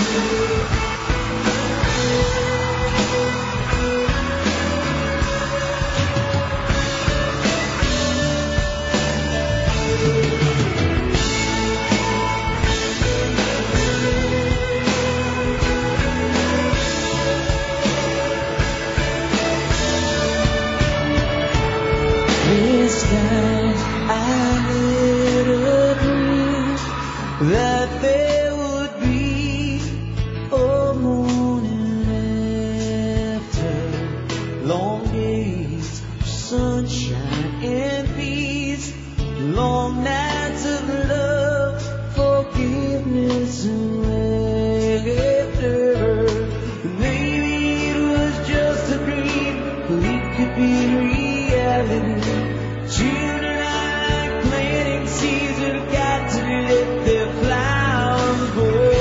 That there would be a morning after long days of sunshine and peace, long nights of love, forgiveness and laughter. Maybe it was just a dream, but it could be reality. Children like planting seeds that have got to let their flowers grow.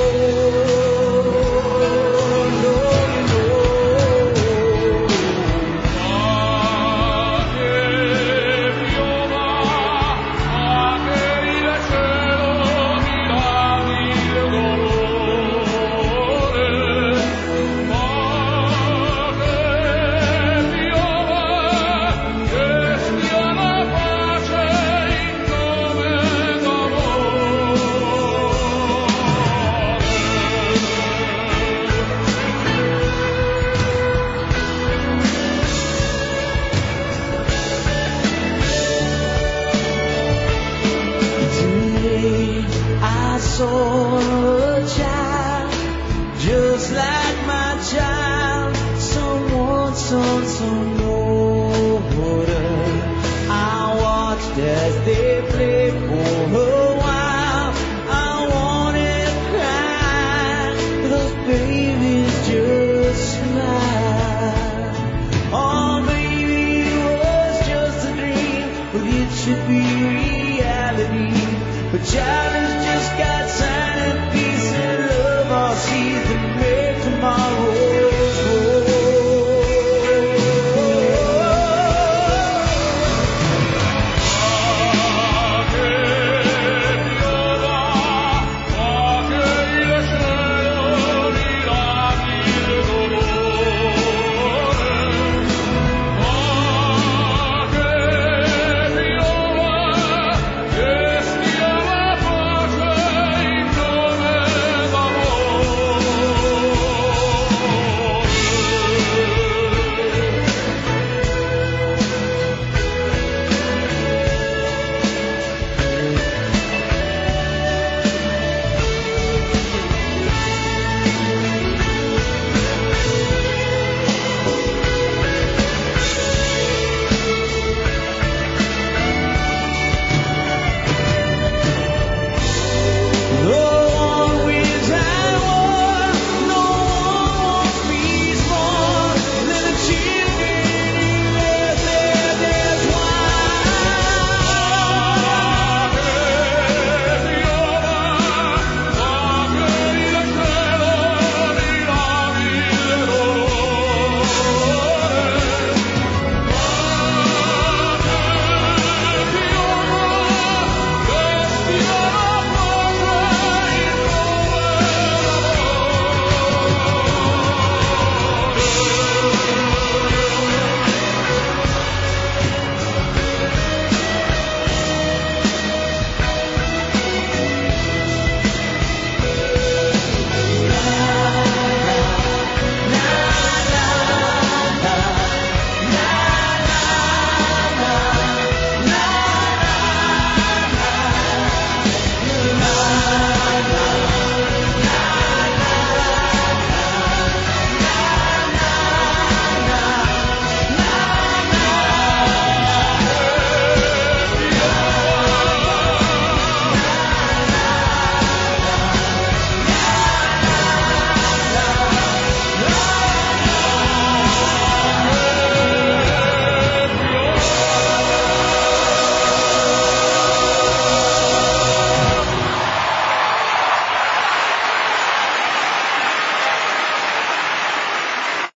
Saw a child, just like my child, someone